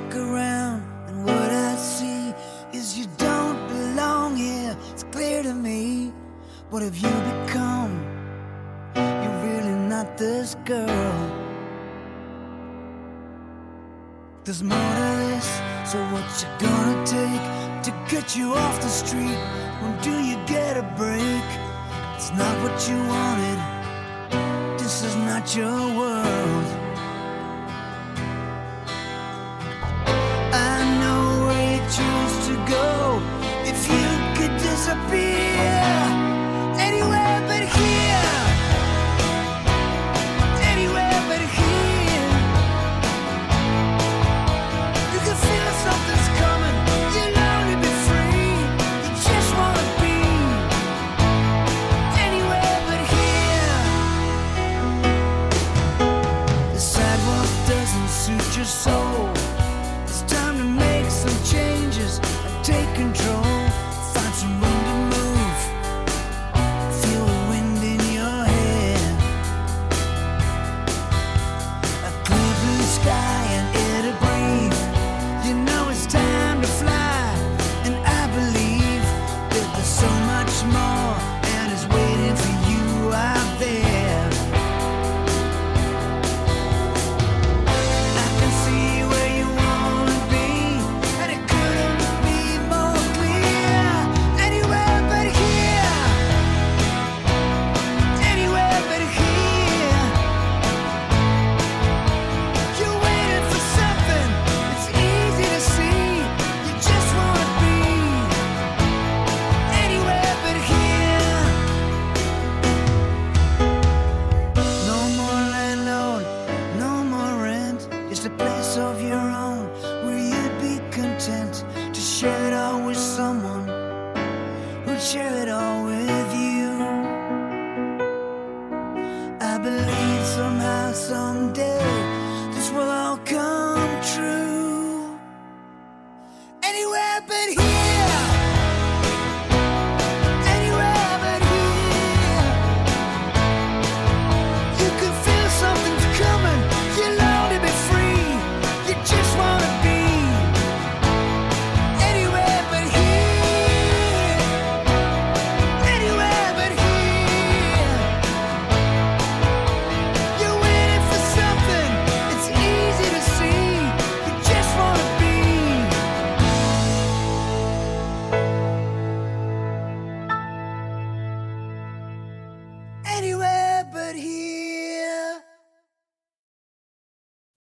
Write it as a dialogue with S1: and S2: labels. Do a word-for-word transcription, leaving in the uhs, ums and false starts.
S1: look around, and what I see is you don't belong here. It's clear to me. What have you become? You're really not this girl. There's more to this, so what's it gonna take to get you off the street? When do you get a break? It's not what you wanted. This is not your world. I know where you choose to go. If you could disappear anywhere but here, anywhere but here, you can feel something's coming. You'll only be free. You just wanna be anywhere but here. The sidewalk doesn't suit your soul. It's time to make some changes and take control. Find some room to move. Feel the wind in your hair. A clear blue sky and air to breathe. You know it's time to fly, and I believe that there's so much more and is waiting for you out there. I can see where you wanna be, and it couldn't be more clear. Anywhere but here, anywhere but here. You're waiting for something. It's easy to see. You just wanna be anywhere but here. No more landlord, no more rent. Just a place of your own where you'd be content to share it all with someone who'd share it all with you. I believe somehow, some